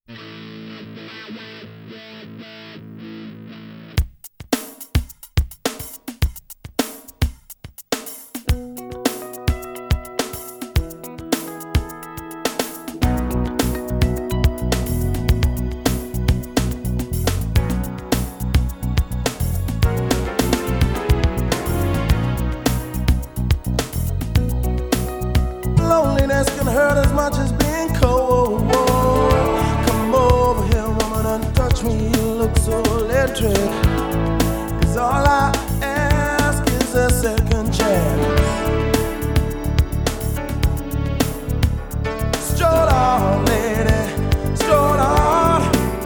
Loneliness can hurt as much as being cold. Come over here, woman, and touch me. You look so electric. 'Cause all I ask is a second chance. Stroll on, lady, stroll on.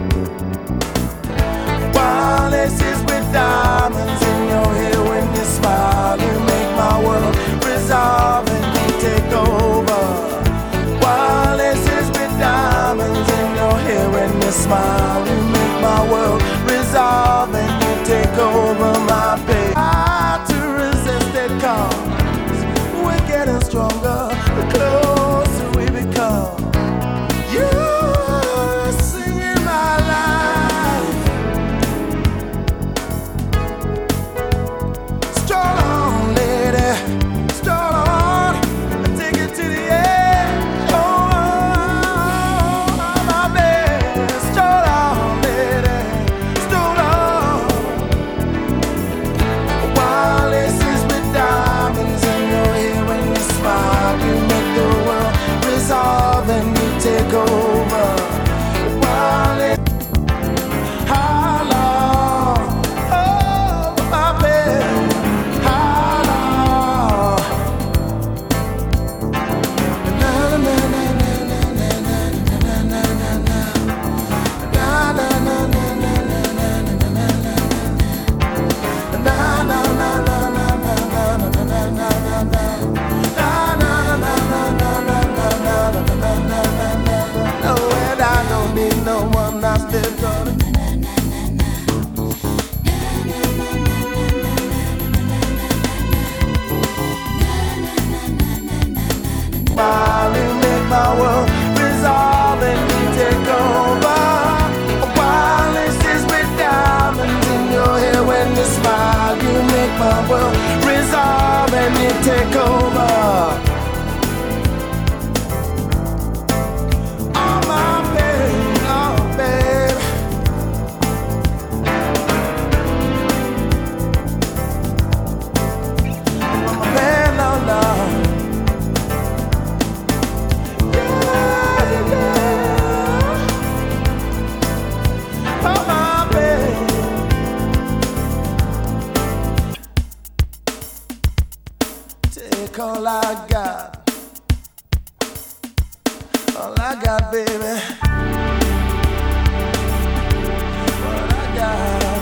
While laces with diamonds in your hair, when you smile, you make my world resolve and you take over. While laces with diamonds in your hair, when you smile, you make my world resolve and you take over my pain. Hard to resist it 'cause we're getting stronger the closer we become. You're singing my life. Stroll on, lady, stroll on, take it to the edge. Oh, my baby, stroll on, lady, stroll on. While laces with diamonds in your hair, when you smile, you make the world resolve and you take over. While how long? Oh, my baby, how long? Na na na na na na na na na na na na na na na my world resolve and you take over. While laces with diamonds in your hair, when you smile, you make my world resolve and you take over. Oh my baby, oh baby. Oh my man, no, no. Take all I got, baby. What I got,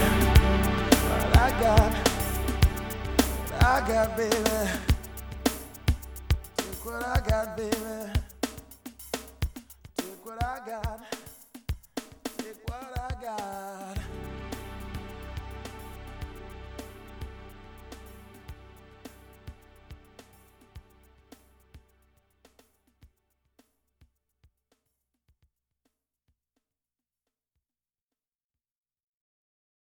baby. Take what I got, baby.